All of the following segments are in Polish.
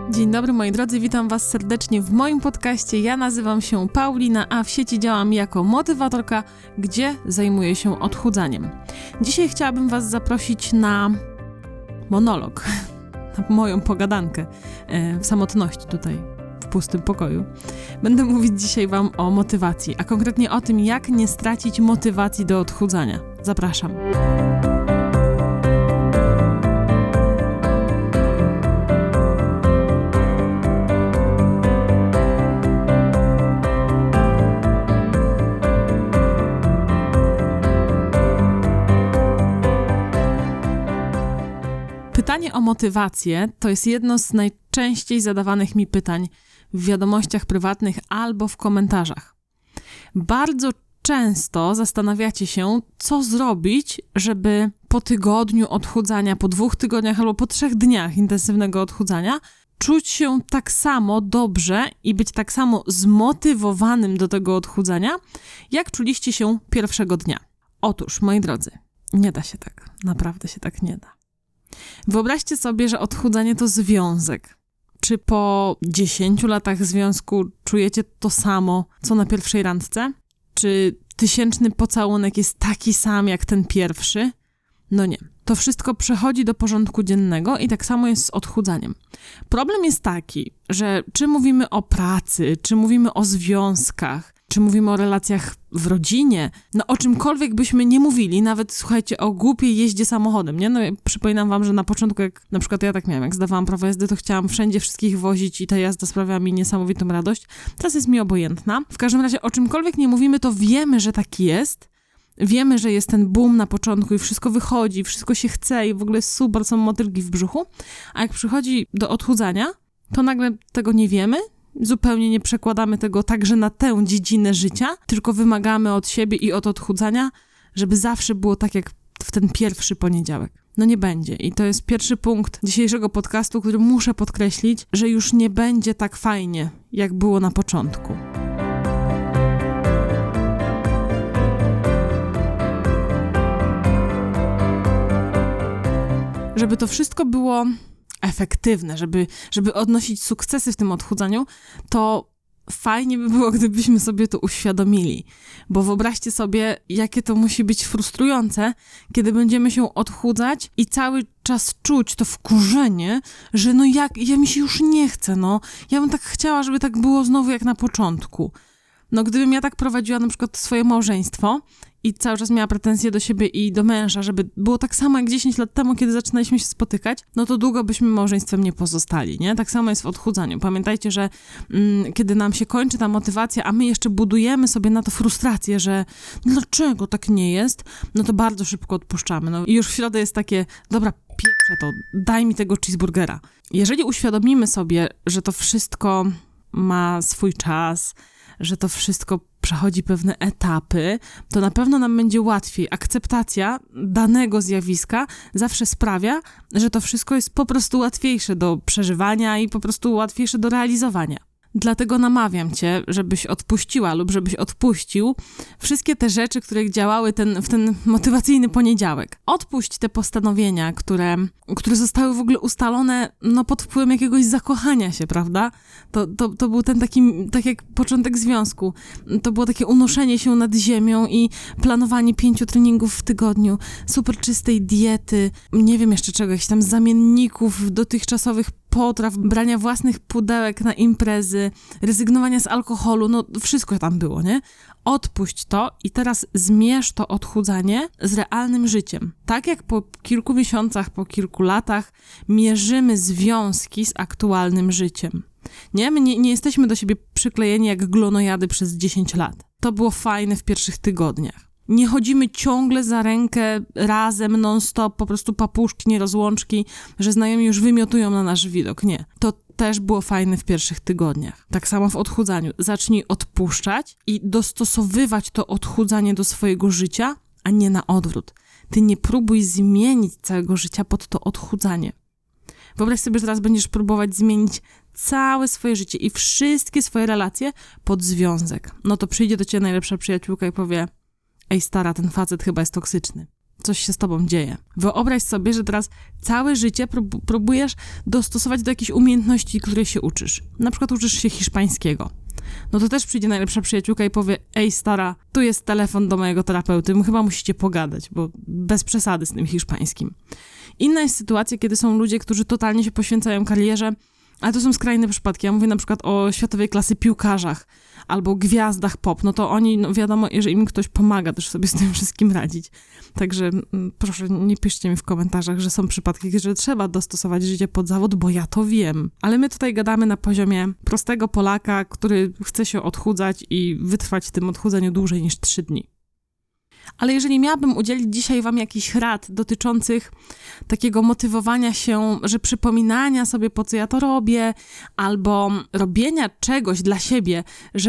Dzień dobry moi drodzy, witam Was serdecznie w moim podcaście. Ja nazywam się Paulina, a w sieci działam jako motywatorka, gdzie zajmuję się odchudzaniem. Dzisiaj chciałabym Was zaprosić na monolog, na moją pogadankę w samotności tutaj, w pustym pokoju. Będę mówić dzisiaj Wam o motywacji, a konkretnie o tym, jak nie stracić motywacji do odchudzania. Zapraszam. Pytanie o motywację to jest jedno z najczęściej zadawanych mi pytań w wiadomościach prywatnych albo w komentarzach. Bardzo często zastanawiacie się, co zrobić, żeby po tygodniu odchudzania, po 2 tygodniach albo po 3 dniach intensywnego odchudzania czuć się tak samo dobrze i być tak samo zmotywowanym do tego odchudzania, jak czuliście się pierwszego dnia. Otóż, moi drodzy, nie da się tak. Naprawdę się tak nie da. Wyobraźcie sobie, że odchudzanie to związek. Czy po 10 latach związku czujecie to samo, co na pierwszej randce? Czy 1000 pocałunek jest taki sam jak ten pierwszy? No nie. To wszystko przechodzi do porządku dziennego i tak samo jest z odchudzaniem. Problem jest taki, że czy mówimy o pracy, czy mówimy o związkach, czy mówimy o relacjach w rodzinie, no o czymkolwiek byśmy nie mówili, nawet słuchajcie, o głupiej jeździe samochodem, nie? No ja przypominam wam, że na początku, jak na przykład ja tak miałam, jak zdawałam prawo jazdy, to chciałam wszędzie wszystkich wozić i ta jazda sprawiała mi niesamowitą radość. Teraz jest mi obojętna. W każdym razie o czymkolwiek nie mówimy, to wiemy, że tak jest. Wiemy, że jest ten boom na początku i wszystko wychodzi, wszystko się chce i w ogóle super, są motylki w brzuchu, a jak przychodzi do odchudzania, to nagle tego nie wiemy, zupełnie nie przekładamy tego także na tę dziedzinę życia, tylko wymagamy od siebie i od odchudzania, żeby zawsze było tak jak w ten pierwszy poniedziałek. No nie będzie. I to jest pierwszy punkt dzisiejszego podcastu, który muszę podkreślić, że już nie będzie tak fajnie, jak było na początku. Żeby to wszystko było efektywne, żeby odnosić sukcesy w tym odchudzaniu, to fajnie by było, gdybyśmy sobie to uświadomili. Bo wyobraźcie sobie, jakie to musi być frustrujące, kiedy będziemy się odchudzać i cały czas czuć to wkurzenie, że ja mi się już nie chce, ja bym tak chciała, żeby tak było znowu jak na początku. Gdybym ja tak prowadziła na przykład swoje małżeństwo i cały czas miała pretensje do siebie i do męża, żeby było tak samo jak 10 lat temu, kiedy zaczynaliśmy się spotykać, no to długo byśmy małżeństwem nie pozostali, nie? Tak samo jest w odchudzaniu. Pamiętajcie, że kiedy nam się kończy ta motywacja, a my jeszcze budujemy sobie na to frustrację, że dlaczego tak nie jest, no to bardzo szybko odpuszczamy. I już w środę jest takie, dobra, pieprzę to, daj mi tego cheeseburgera. Jeżeli uświadomimy sobie, że to wszystko ma swój czas, że to wszystko przechodzi pewne etapy, to na pewno nam będzie łatwiej. Akceptacja danego zjawiska zawsze sprawia, że to wszystko jest po prostu łatwiejsze do przeżywania i po prostu łatwiejsze do realizowania. Dlatego namawiam cię, żebyś odpuściła lub żebyś odpuścił wszystkie te rzeczy, które działały w ten motywacyjny poniedziałek. Odpuść te postanowienia, które zostały w ogóle ustalone pod wpływem jakiegoś zakochania się, prawda? To był ten taki, tak jak początek związku. To było takie unoszenie się nad ziemią i planowanie 5 treningów w tygodniu, super czystej diety, nie wiem jeszcze czegoś tam, zamienników dotychczasowych potraw, brania własnych pudełek na imprezy, rezygnowania z alkoholu, wszystko tam było, nie? Odpuść to i teraz zmierz to odchudzanie z realnym życiem. Tak jak po kilku miesiącach, po kilku latach mierzymy związki z aktualnym życiem. Nie? My nie jesteśmy do siebie przyklejeni jak glonojady przez 10 lat. To było fajne w pierwszych tygodniach. Nie chodzimy ciągle za rękę razem, non-stop, po prostu papuszki, nie rozłączki, że znajomi już wymiotują na nasz widok. Nie. To też było fajne w pierwszych tygodniach. Tak samo w odchudzaniu. Zacznij odpuszczać i dostosowywać to odchudzanie do swojego życia, a nie na odwrót. Ty nie próbuj zmienić całego życia pod to odchudzanie. Wyobraź sobie, że teraz będziesz próbować zmienić całe swoje życie i wszystkie swoje relacje pod związek. No to przyjdzie do ciebie najlepsza przyjaciółka i powie: ej stara, ten facet chyba jest toksyczny. coś się z tobą dzieje. Wyobraź sobie, że teraz całe życie próbujesz dostosować do jakichś umiejętności, które się uczysz. Na przykład uczysz się hiszpańskiego. No to też przyjdzie najlepsza przyjaciółka i powie: ej stara, tu jest telefon do mojego terapeuty, chyba musicie pogadać, bo bez przesady z tym hiszpańskim. Inna jest sytuacja, kiedy są ludzie, którzy totalnie się poświęcają karierze, ale to są skrajne przypadki. Ja mówię na przykład o światowej klasy piłkarzach albo gwiazdach pop. No to oni, no wiadomo, jeżeli im ktoś pomaga też sobie z tym wszystkim radzić. Także proszę, nie piszcie mi w komentarzach, że są przypadki, że trzeba dostosować życie pod zawód, bo ja to wiem. Ale my tutaj gadamy na poziomie prostego Polaka, który chce się odchudzać i wytrwać w tym odchudzaniu dłużej niż 3 dni. Ale jeżeli miałabym udzielić dzisiaj wam jakichś rad dotyczących takiego motywowania się, że przypominania sobie, po co ja to robię, albo robienia czegoś dla siebie,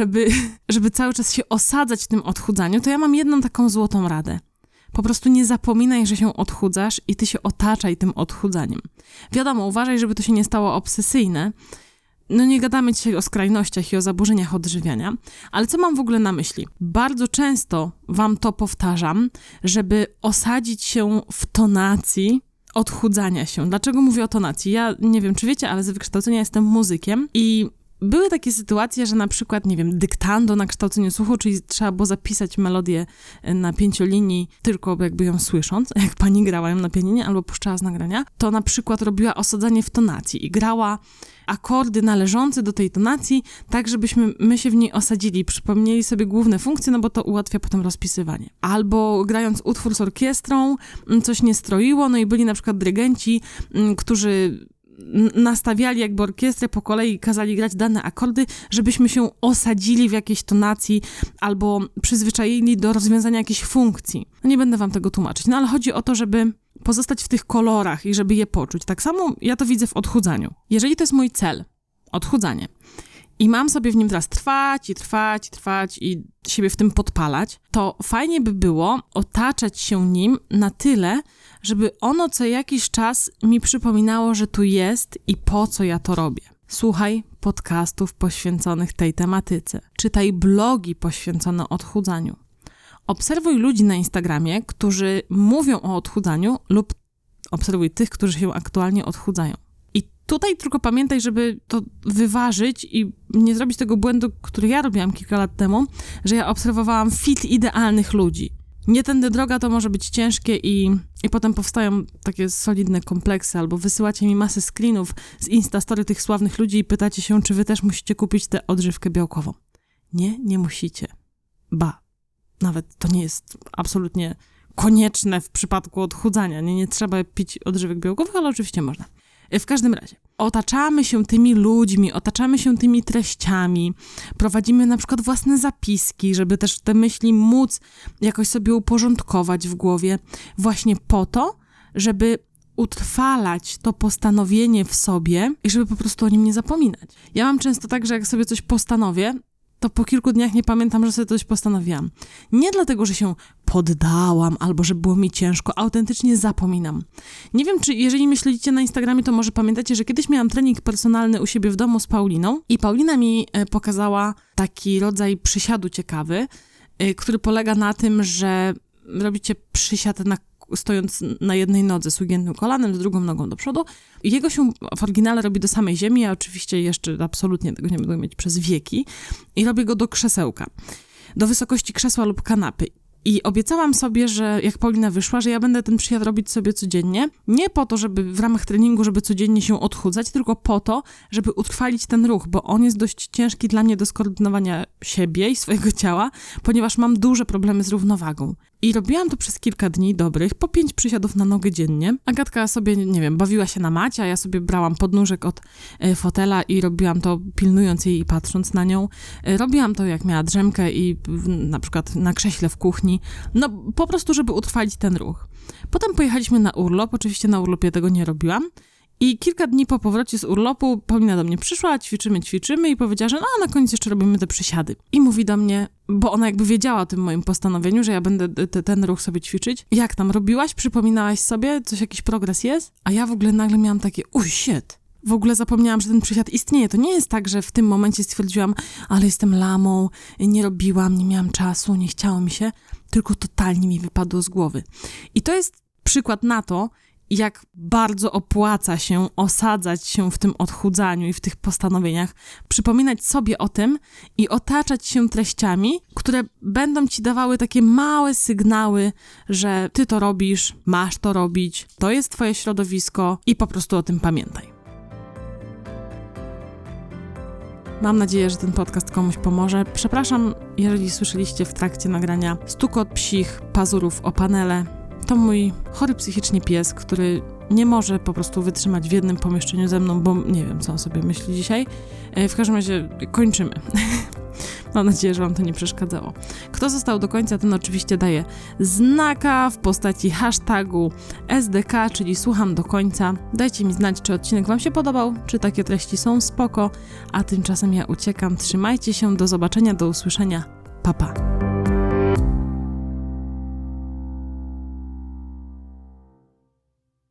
żeby cały czas się osadzać w tym odchudzaniu, to ja mam jedną taką złotą radę. Po prostu nie zapominaj, że się odchudzasz i ty się otaczaj tym odchudzaniem. Wiadomo, uważaj, żeby to się nie stało obsesyjne. No nie gadamy dzisiaj o skrajnościach i o zaburzeniach odżywiania, ale co mam w ogóle na myśli? Bardzo często wam to powtarzam, żeby osadzić się w tonacji odchudzania się. Dlaczego mówię o tonacji? Ja nie wiem, czy wiecie, ale z wykształcenia jestem muzykiem i były takie sytuacje, że na przykład, nie wiem, dyktando na kształceniu słuchu, czyli trzeba było zapisać melodię na 5 linii, tylko jakby ją słysząc, jak pani grała ją na pianinie albo puszczała z nagrania, to na przykład robiła osadzanie w tonacji i grała akordy należące do tej tonacji, tak żebyśmy my się w niej osadzili, przypomnieli sobie główne funkcje, no bo to ułatwia potem rozpisywanie. Albo grając utwór z orkiestrą, coś nie stroiło, no i byli na przykład dyrygenci, którzy nastawiali jakby orkiestrę po kolei i kazali grać dane akordy, żebyśmy się osadzili w jakiejś tonacji albo przyzwyczaili do rozwiązania jakiejś funkcji. No nie będę wam tego tłumaczyć, no ale chodzi o to, żeby pozostać w tych kolorach i żeby je poczuć. Tak samo ja to widzę w odchudzaniu. Jeżeli to jest mój cel, odchudzanie, i mam sobie w nim teraz trwać i siebie w tym podpalać, to fajnie by było otaczać się nim na tyle, żeby ono co jakiś czas mi przypominało, że tu jest i po co ja to robię. Słuchaj podcastów poświęconych tej tematyce. Czytaj blogi poświęcone odchudzaniu. Obserwuj ludzi na Instagramie, którzy mówią o odchudzaniu lub obserwuj tych, którzy się aktualnie odchudzają. I tutaj tylko pamiętaj, żeby to wyważyć i nie zrobić tego błędu, który ja robiłam kilka lat temu, że ja obserwowałam fit idealnych ludzi. Nie tędy droga, to może być ciężkie i potem powstają takie solidne kompleksy, albo wysyłacie mi masę screenów z Instastory tych sławnych ludzi i pytacie się, czy wy też musicie kupić tę odżywkę białkową. Nie musicie. Nawet to nie jest absolutnie konieczne w przypadku odchudzania. Nie trzeba pić odżywek białkowych, ale oczywiście można. W każdym razie, otaczamy się tymi ludźmi, otaczamy się tymi treściami, prowadzimy na przykład własne zapiski, żeby też te myśli móc jakoś sobie uporządkować w głowie, właśnie po to, żeby utrwalać to postanowienie w sobie i żeby po prostu o nim nie zapominać. Ja mam często tak, że jak sobie coś postanowię, to po kilku dniach nie pamiętam, że sobie coś postanowiłam. Nie dlatego, że się poddałam albo że było mi ciężko, autentycznie zapominam. Nie wiem, czy jeżeli mnie śledzicie na Instagramie, to może pamiętacie, że kiedyś miałam trening personalny u siebie w domu z Pauliną i Paulina mi pokazała taki rodzaj przysiadu ciekawy, który polega na tym, że robicie przysiad stojąc na jednej nodze z ugiętym kolanem, z drugą nogą do przodu. Jego się w oryginale robi do samej ziemi, ja oczywiście jeszcze absolutnie tego nie będę mieć przez wieki i robię go do krzesełka, do wysokości krzesła lub kanapy. I obiecałam sobie, że jak Paulina wyszła, że ja będę ten przysiad robić sobie codziennie, nie po to, żeby w ramach treningu, żeby codziennie się odchudzać, tylko po to, żeby utrwalić ten ruch, bo on jest dość ciężki dla mnie do skoordynowania siebie i swojego ciała, ponieważ mam duże problemy z równowagą. I robiłam to przez kilka dni dobrych, po 5 przysiadów na nogę dziennie. Agatka sobie, nie wiem, bawiła się na macie, a ja sobie brałam podnóżek od fotela i robiłam to pilnując jej i patrząc na nią. Robiłam to, jak miała drzemkę i na przykład na krześle w kuchni. No po prostu, żeby utrwalić ten ruch. Potem pojechaliśmy na urlop, oczywiście na urlopie tego nie robiłam. I kilka dni po powrocie z urlopu Paulina do mnie przyszła, ćwiczymy i powiedziała, że na koniec jeszcze robimy te przysiady. I mówi do mnie, bo ona jakby wiedziała o tym moim postanowieniu, że ja będę ten ruch sobie ćwiczyć. Jak tam robiłaś? Przypominałaś sobie? Jakiś progres jest? A ja w ogóle nagle miałam takie, shit, w ogóle zapomniałam, że ten przysiad istnieje. To nie jest tak, że w tym momencie stwierdziłam, ale jestem lamą, nie robiłam, nie miałam czasu, nie chciało mi się, tylko totalnie mi wypadło z głowy. I to jest przykład na to, jak bardzo opłaca się osadzać się w tym odchudzaniu i w tych postanowieniach, przypominać sobie o tym i otaczać się treściami, które będą ci dawały takie małe sygnały, że ty to robisz, masz to robić, to jest twoje środowisko i po prostu o tym pamiętaj. Mam nadzieję, że ten podcast komuś pomoże. Przepraszam, jeżeli słyszeliście w trakcie nagrania stukot psich pazurów o panele. To mój chory psychicznie pies, który nie może po prostu wytrzymać w jednym pomieszczeniu ze mną, bo nie wiem, co on sobie myśli dzisiaj. W każdym razie kończymy. Mam nadzieję, że wam to nie przeszkadzało. Kto został do końca, ten oczywiście daje znaka w postaci hashtagu SDK, czyli słucham do końca. Dajcie mi znać, czy odcinek wam się podobał, czy takie treści są spoko, a tymczasem ja uciekam. Trzymajcie się, do zobaczenia, do usłyszenia. Pa, pa.